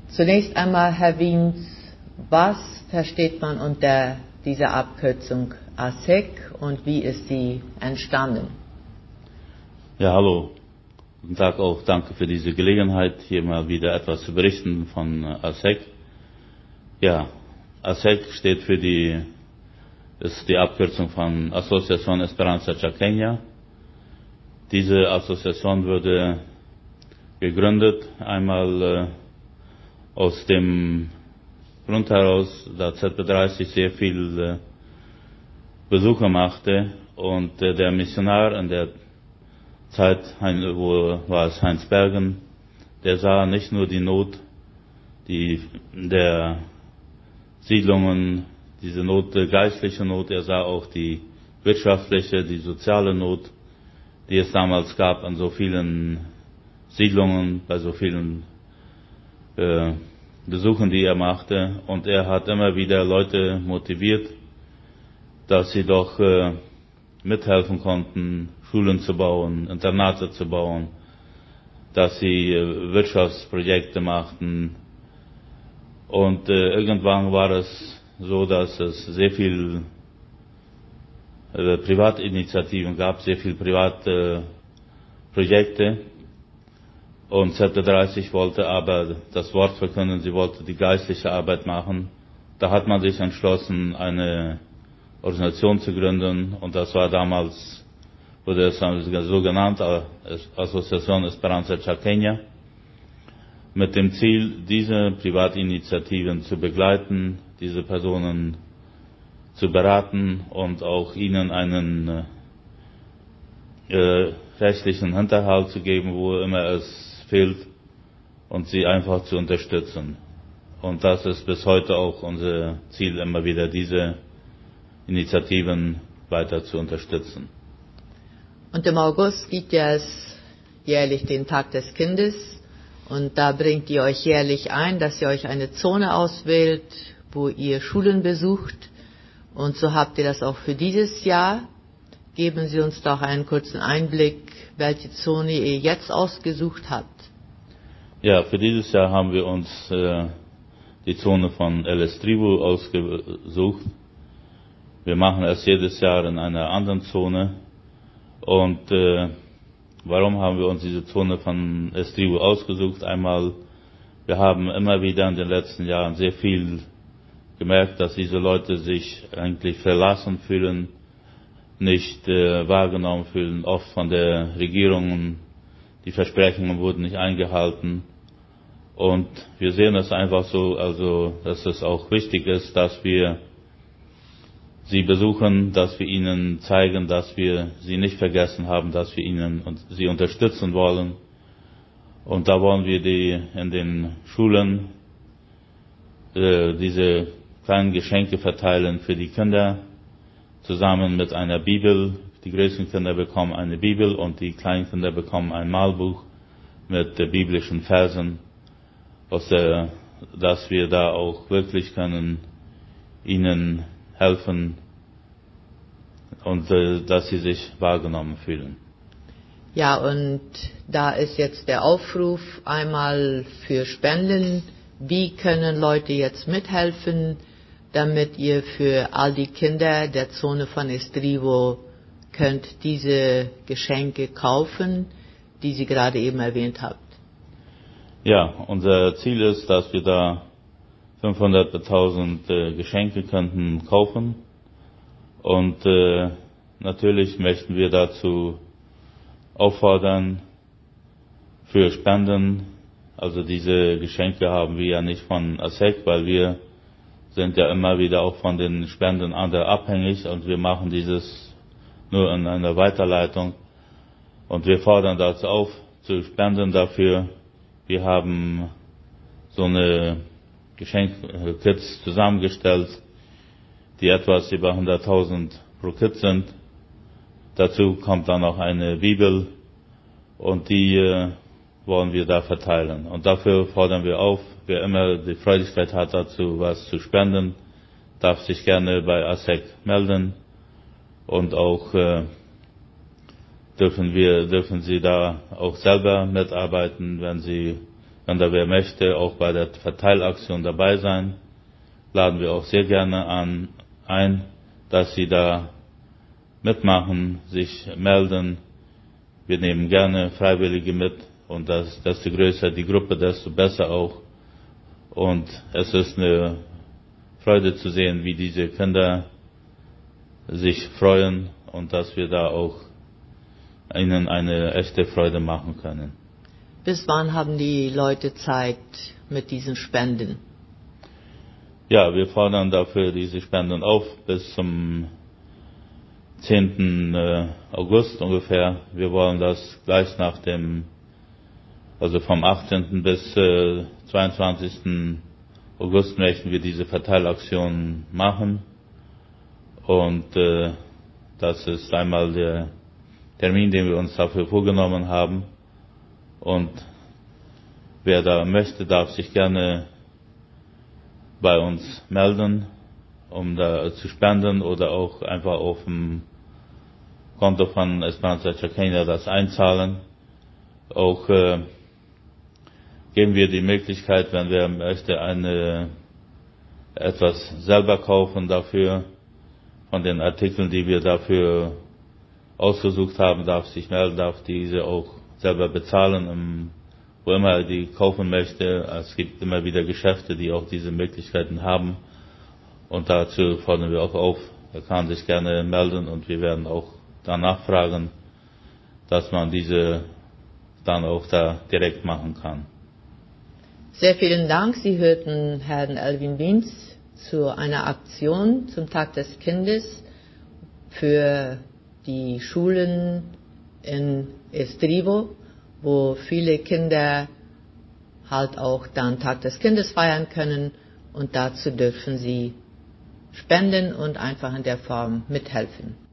Zunächst einmal, Herr Wiens, was versteht man unter dieser Abkürzung ASEC und wie ist sie entstanden? Ja, hallo. Guten Tag auch. Danke für diese Gelegenheit, hier mal wieder etwas zu berichten von ASEC. Ja, ASEC steht ist die Abkürzung von Asociación Esperanza Chaqueña. Diese Assoziation wurde gegründet, einmal aus dem Grund heraus, dass ZB30 sehr viel Besucher machte und der Missionar in der Zeit, wo war es Heinz Bergen, der sah nicht nur die Not der Siedlungen, diese Not, geistliche Not, er sah auch die wirtschaftliche, die soziale Not, die es damals gab an so vielen Siedlungen, bei so vielen Besuchen, die er machte. Und er hat immer wieder Leute motiviert, dass sie doch mithelfen konnten, Schulen zu bauen, Internate zu bauen, dass sie Wirtschaftsprojekte machten. Und irgendwann war es so, dass es sehr viel Privatinitiativen gab, sehr viel private Projekte. Und ZB30 wollte aber das Wort verkünden, sie wollte die geistliche Arbeit machen. Da hat man sich entschlossen, eine Organisation zu gründen, und das war damals, wurde es so genannt, Asociación Esperanza Chaqueña, mit dem Ziel, diese Privatinitiativen zu begleiten, diese Personen zu beraten und auch ihnen einen rechtlichen Hinterhalt zu geben, wo immer es fehlt, und sie einfach zu unterstützen. Und das ist bis heute auch unser Ziel, immer wieder diese Initiativen weiter zu unterstützen. Und im August gibt es jährlich den Tag des Kindes, und da bringt ihr euch jährlich ein, dass ihr euch eine Zone auswählt, wo ihr Schulen besucht, und so habt ihr das auch für dieses Jahr. Geben Sie uns doch einen kurzen Einblick, welche Zone ihr jetzt ausgesucht habt. Ja, für dieses Jahr haben wir uns die Zone von El Estribo ausgesucht. Wir machen es jedes Jahr in einer anderen Zone. Und warum haben wir uns diese Zone von Estribo ausgesucht? Einmal, wir haben immer wieder in den letzten Jahren sehr viel gemerkt, dass diese Leute sich eigentlich verlassen fühlen, nicht wahrgenommen fühlen, oft von der Regierung, die Versprechungen wurden nicht eingehalten. Und wir sehen es einfach so, also dass es auch wichtig ist, dass wir sie besuchen, dass wir ihnen zeigen, dass wir sie nicht vergessen haben, dass wir sie unterstützen wollen. Und da wollen wir in den Schulen diese kleinen Geschenke verteilen für die Kinder, zusammen mit einer Bibel. Die größten Kinder bekommen eine Bibel und die kleinen Kinder bekommen ein Malbuch mit biblischen Versen, dass wir da auch wirklich können ihnen helfen und dass sie sich wahrgenommen fühlen. Ja, und da ist jetzt der Aufruf einmal für Spenden. Wie können Leute jetzt mithelfen, damit ihr für all die Kinder der Zone von Estribo könnt diese Geschenke kaufen, die Sie gerade eben erwähnt habt? Ja, unser Ziel ist, dass wir da 500 bis 1000 Geschenke könnten kaufen. Und natürlich möchten wir dazu auffordern für Spenden. Also diese Geschenke haben wir ja nicht von ASEC, weil wir sind ja immer wieder auch von den Spenden anderer abhängig, und wir machen dieses nur in einer Weiterleitung. Und wir fordern dazu auf, zu spenden dafür. Wir haben so eine Geschenkkits zusammengestellt, die etwas über 100.000 pro Kit sind. Dazu kommt dann noch eine Bibel, und die wollen wir da verteilen. Und dafür fordern wir auf, wer immer die Freudigkeit hat dazu, was zu spenden, darf sich gerne bei ASEC melden, und auch dürfen Sie da auch selber mitarbeiten, wenn Sie wenn da wer möchte, auch bei der Verteilaktion dabei sein, laden wir auch sehr gerne ein, dass Sie da mitmachen, sich melden. Wir nehmen gerne Freiwillige mit und desto größer die Gruppe, desto besser auch. Und es ist eine Freude zu sehen, wie diese Kinder sich freuen und dass wir da auch ihnen eine echte Freude machen können. Bis wann haben die Leute Zeit mit diesen Spenden? Ja, wir fordern dafür diese Spenden auf bis zum 10. August ungefähr. Wir wollen das gleich also vom 18. bis 22. August möchten wir diese Verteilaktion machen. Und das ist einmal der Termin, den wir uns dafür vorgenommen haben. Und wer da möchte, darf sich gerne bei uns melden, um da zu spenden oder auch einfach auf dem Konto von Esperanza Chaqueña das einzahlen. Auch geben wir die Möglichkeit, wenn wer möchte, etwas selber kaufen dafür, von den Artikeln, die wir dafür ausgesucht haben, darf sich melden, darf diese auch selber bezahlen, wo immer er die kaufen möchte. Es gibt immer wieder Geschäfte, die auch diese Möglichkeiten haben. Und dazu fordern wir auch auf. Er kann sich gerne melden und wir werden auch danach fragen, dass man diese dann auch da direkt machen kann. Sehr vielen Dank. Sie hörten Herrn Elvin Wiens zu einer Aktion zum Tag des Kindes für die Schulen in Estribo, wo viele Kinder halt auch dann Tag des Kindes feiern können und dazu dürfen sie spenden und einfach in der Form mithelfen.